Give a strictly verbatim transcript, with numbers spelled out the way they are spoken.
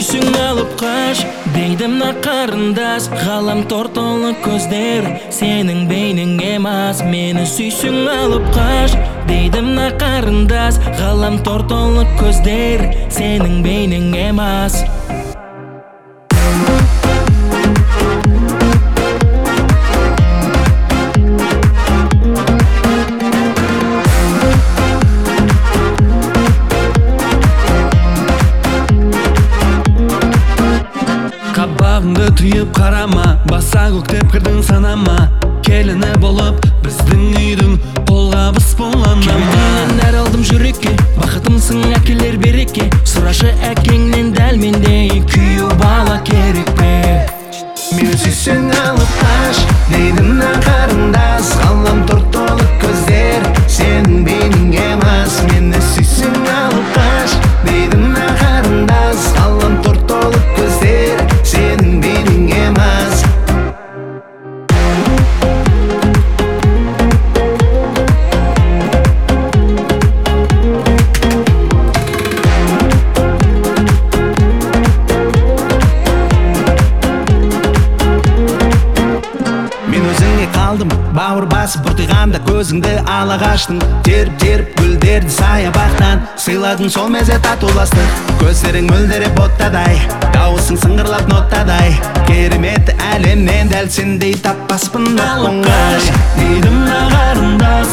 сүйсің алып қаш, дейді мына қарындас. Ғаламтор толы көздер, сенің бейнең емас. Мені сүйсің алып қаш, дейді мына қарындас. Ғаламтор толы көздер, сенің бейнең емас. Қабағыңды түйіп қарама, баса көктеп кірдің санама. Келіні болып біздің үйдің қолғабыс болғанама. Кеудемнен нәр алдым жүрекке, бақытымсың әкелер береке. Сұрашы әкеңнен дәл мендей күйеу бала керек пе? Мені сүйсең алып қаш, дейді мына қарындас. Ғаламтор толы көздер, сенің бейнең емас. Мені сүйсең алып қаш, дейді мына қарындас. Ғаламтор толы көздер, сенің бейнең емас. Қалдым, бауыр басып бұртиғанда көзіңді ала қаштың. Теріп-теріп гүлдерді саябақтан сыйладың, сол мезет татуластық. Көздерің мөлдіреп оттадай, дауысың сыңғырлап ноттадай. Кереметті әлемнен дәл сендей таппаспын оңай. Дейді мына қарындас,